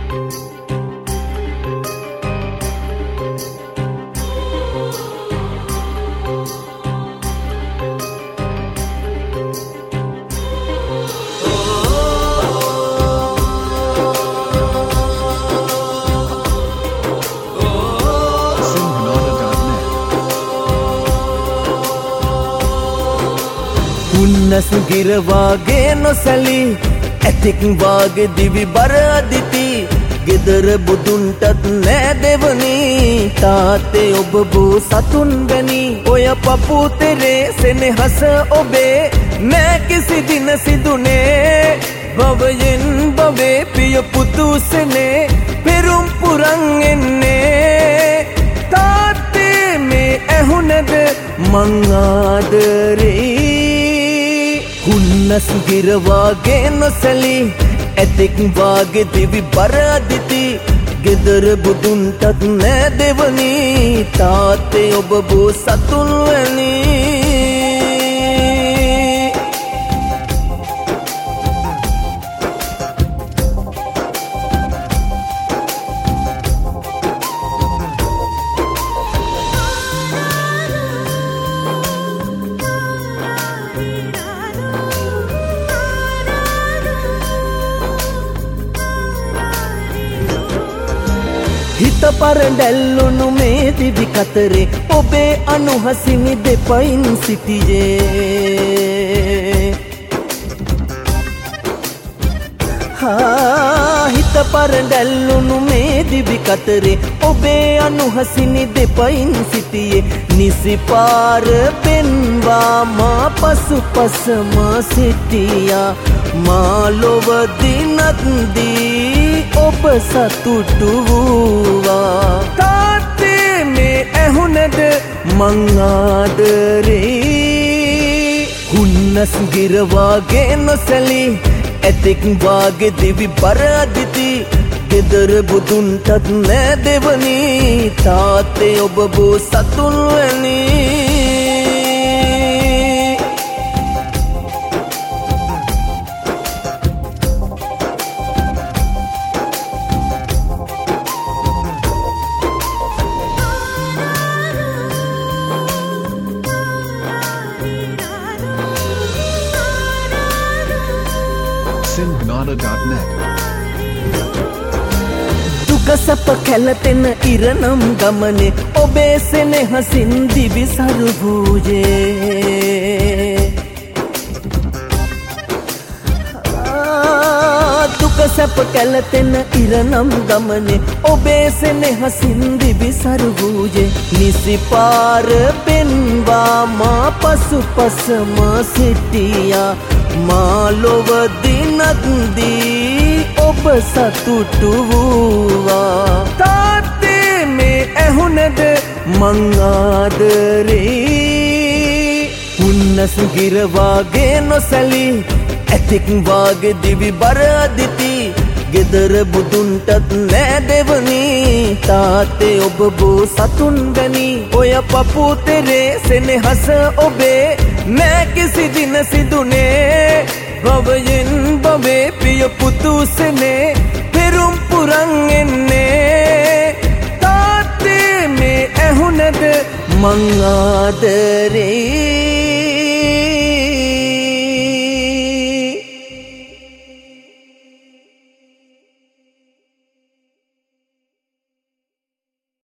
උන්නස් ගිරවාගේ නොසැලී ඇතෙක් වාගේ දිවි බර අදිති ගෙදර බුදුන්ටත් නෑ දෙවනි තාත්තේ ඔබ බෝ සතුන් වැනි ඔය පපුතරේ සෙනෙහස ඔබේ නෑ කිසි දින සිදුනේ භවයෙන් භවේ පිය පුතුසනේ පෙරුම් පුරන් එන්නේ තාත්තේ මේ ඇහුනද මං ආදරේ උන්නස් ගිරවාගේ නොසැලී ඇතෙක් වාගේ දිවි බර අදිති ගෙදර බුදුන්ටත් නෑ දෙවනි තාත්තේ ඔබ බෝ සතුන් වැනි හිත පරඬැල්ලුණු මේ දිවි කතරේ ඔබේ අනුහසිනි දෙපයින් සිටියේ හිත පරඬැල්ලුණු මේ දිවි කතරේ ඔබේ අනුහසිනි දෙපයින් සිටියේ නිසි පාර පෙන්වා මා පසුපසම සිටියා මා ලොව දිනක් දී ඔබ සතුටු වූවා තාත්තේ මේ ඇහුනද මං ආදරේ උන්නස් ගිරවාගේ නොසැලී ඇතෙක් වාගේ දිවි බර අදිති ගෙදර බුදුන්ටත් නෑ දෙවනි තාත්තේ ඔබ බෝ සතුන් වැනි Singnada.net දුක සැප කැළතෙන ඉරනම් ගමනේ ඔබේ සෙනෙහසින් දිවි සරු වූයේ දුක සැප කැළතෙන ඉරනම් ගමනේ ඔබේ සෙනෙහසින් දිවි සරු වූයේ නිසි පාර පෙන්වා මා පසුපසම සිටියා මා ලොව දිනක් දී ඔබ සතුටු වූවා තාත්තේ මේ ඇහුනද මං ආදරේ උන්නස් ගිරවාගේ නොසැලී ඇතෙක් වාගේ දිවි බර අදිති ගෙදර බුදුන්ටත් නෑ දෙවනි තාත්තේ ඔබ බෝ සතුන් වැනි ඔය පපුතරේ සෙනෙහස ඔබේ නෑ කිසි දින සිදුනේ භවයෙන් භවේ පිය පුතුසනේ පෙරුම් පුරන් එන්නේ තාත්තේ මේ ඇහුනද මං ආදරේ